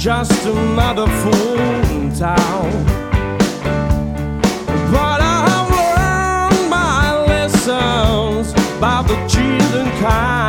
just another fool town. But I have learned my lessons by the cheating kind.